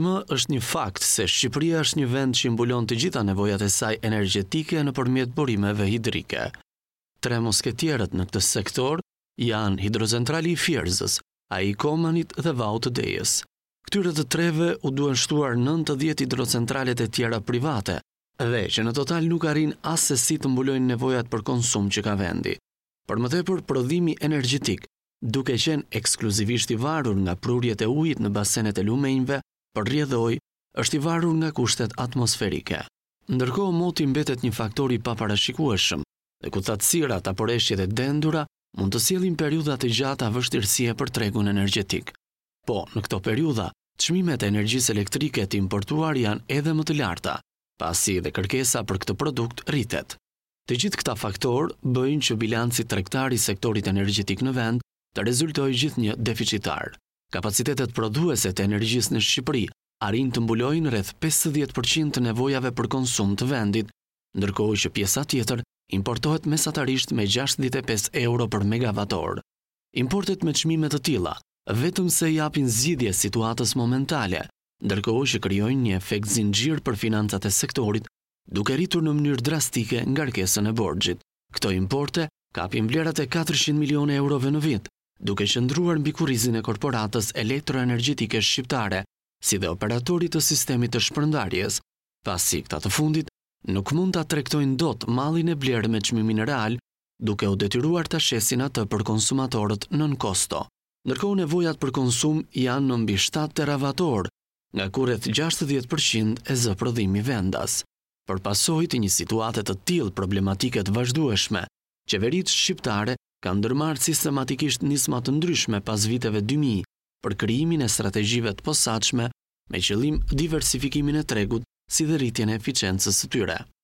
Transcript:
Më është një fakt se Shqipëria është një vend që mbulon të gjitha nevojat e saj energjetike nëpërmjet burimeve hidrike. 3 mosketierët në këtë sektor janë hidrocentrali i Fierzës, ai i Komanit dhe Vau të Dejës. Këtyre të treve u duhen shtuar 90 hidrocentralet e tjera private, dhe që në total nuk arrin as se si të mbulojnë nevojat për konsum që ka vendi. Për më tepër, prodhimi energjetik, duke qenë ekskluzivisht i varur nga prurjet e ujit në basenet e lumenjve, për rrjedhoj, është i varur nga kushtet atmosferike. Ndërkohë moti mbetet një faktor i paparashikueshëm, dhe ku thatësirat apo rreshjet e dendura mund të sjellin periudha të gjata vështirësie për tregun energjetik. Po, në këto periudha, çmimet e energjisë elektrike të importuar janë edhe më të larta, pasi dhe kërkesa për këtë produkt rritet. Të gjithë këta faktorë bëjnë që bilanci tregtar i sektorit energjetik në vend të rezultojë gjithnjë deficitar. Kapacitetet prodhuese të energjisë në Shqipëri arrin të mbulojnë rreth 50% të nevojave për konsum të vendit, ndërkohë që pjesa tjetër importohet mesatarisht me 65 euro për megavator. Importet me çmime të tilla vetëm se japin zgjidhje situatës momentale, ndërkohë që krijojnë një efekt zinxhir për financat e sektorit, duke rritur në mënyrë drastike ngarkesën e borxhit. Këto importe kapin vlerat e 400 milionë eurove në vit, duke qëndruar mbi kurrizin e korporatës elektroenergjetike shqiptare, si dhe operatorit të sistemit të shpërndarjes, pasi këta të fundit nuk mund ta tregtojnë dot mallin e blerë me çmimin real, duke u detyruar ta shesin atë për konsumatorët nën kosto. Ndërkohë nevojat për konsum janë në mbi 7 teravator, nga ku rreth 60% e zë prodhimi vendas. Për pasojë të një situate të tillë problematike të vazhdueshme, qeveritë shqiptare kanë ndërmarrë sistematikisht nisma të ndryshme pas viteve 2000 për krijimin e strategjive të posaçme me qëllim diversifikimin e tregut si dhe rritjen e eficiencës së tyre.